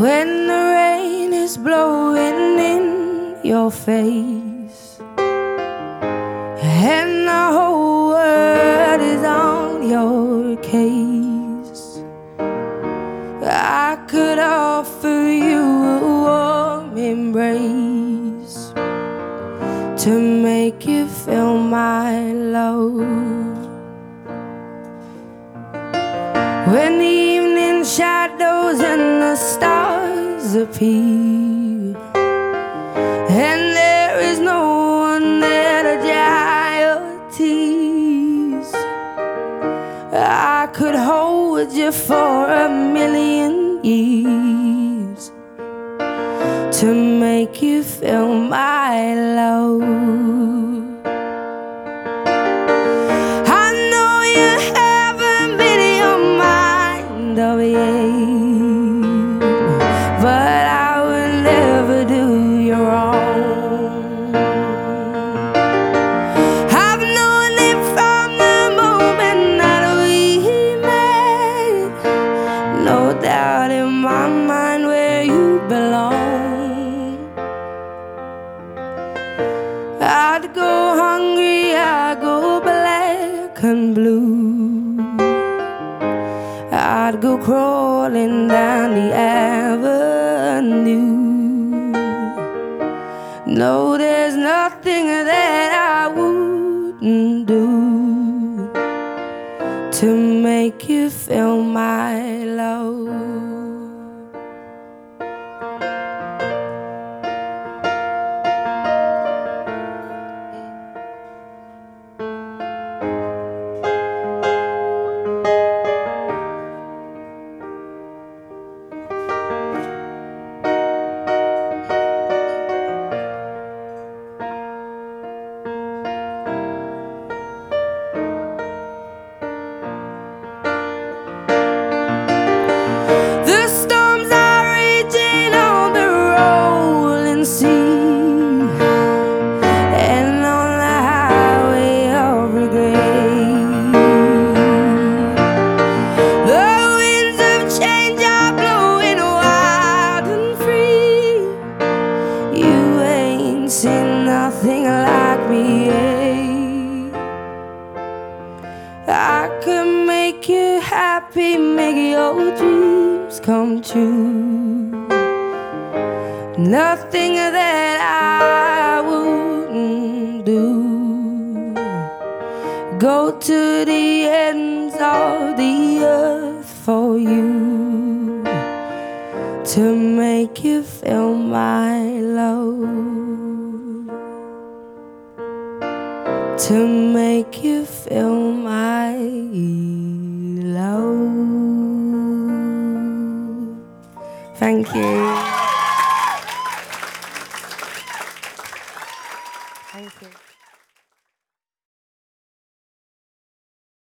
When the rain is blowing in your face and the whole world is on your case, I could offer you a warm embrace to make you feel my love. When the evening shadows and the stars appear and there is no one there to dry your tears, I could hold you for a million years to make you feel my love. I know you haven't been in your mind of it, but I will never do you wrong. I've known it from the moment that we met, no doubt in my mind where you belong. I'd go hungry, I'd go black and blue, I'd go crawling down the avenue. No, there's nothing that I wouldn't do to make you feel my love. Seen nothing like me, I could make you happy, make your dreams come true. Nothing that I wouldn't do. Go to the ends of the earth for you to make you feel my love. To make you feel my love. Thank you.